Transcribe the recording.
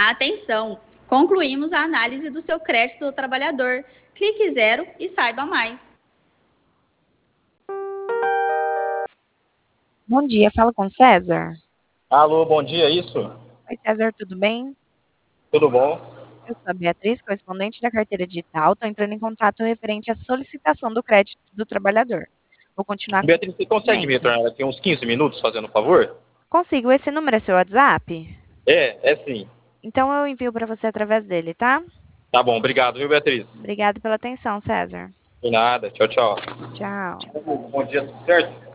Atenção! Concluímos a análise do seu crédito do trabalhador. Clique 0 e saiba mais. Bom dia, fala com César. Alô, bom dia, isso? Oi, César, tudo bem? Tudo bom? Eu sou a Beatriz, correspondente da carteira digital. Estou entrando em contato referente à solicitação do crédito do trabalhador. Vou continuar com o Beatriz, você consegue me procedimento. retornar aqui uns 15 minutos, fazendo um favor? Consigo, esse número é seu WhatsApp? É sim. Então eu envio para você através dele, tá? Tá bom, obrigado, viu, Beatriz? Obrigada pela atenção, César. De nada, tchau, tchau. Tchau. Bom dia, tudo certo?